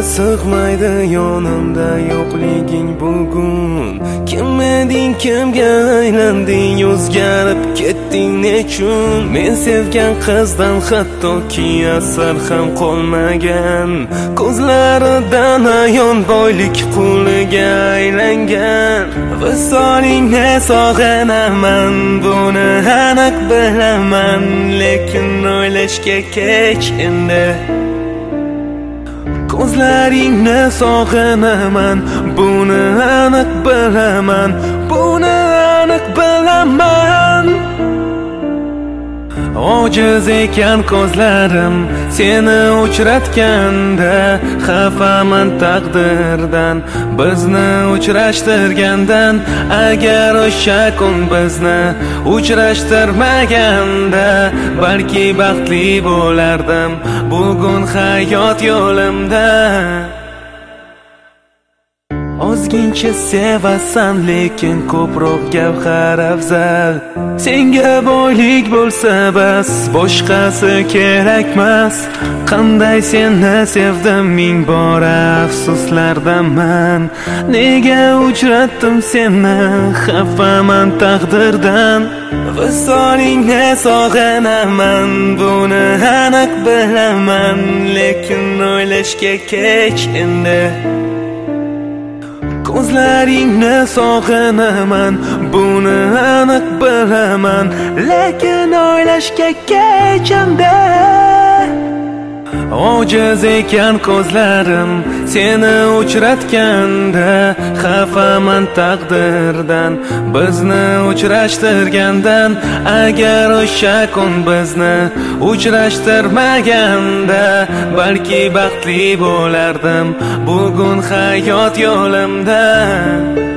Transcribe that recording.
sig'maydi yonimda yo'qliging bugun. Kim eding, kimga aylanding, o'zgarib ketding nechun? Men sevgan qizdan hattoki asar ham qolmagan. Ko'zlaridan ayon boylik quliga aylangan. Visolingni sog'inaman, buni aniq bilaman, lekin o'ylashga kech endi. Ko'zlaringni sog'inaman, buni aniq bilaman, buni aniq bilaman. Ojiz ekan ko'zlarim seni uchratganda, xafaman taqdirdan bizni uchrashtirgandan. Agar o'sha kun bizni uchrashtirmaganda, balki baxtli bo'lardim bugun hayot yo'limda. Ozgincha sevasan, lekin ko'proq gavhar afzal. Senga boylik bo'lsa bas, boshqasi kerakmas. Qanday seni sevdim, ming bora afsuslardaman. Nega uchratdim seni, xafaman taqdirdan. Visolingni sog'inaman, buni aniq bilaman, lekin o'ylashga kech endi. Ko'zlaringni sog'inaman, buni aniq bilaman, lekin o'ylashga kech endi. Ojiz ekan ko'zlarim seni uchratganda, xafaman taqdirdan bizni uchrashtirgandan. Agar o'sha kun bizni uchrashtirmaganda, balki baxtli bo'lardim bugun hayot yo'limda.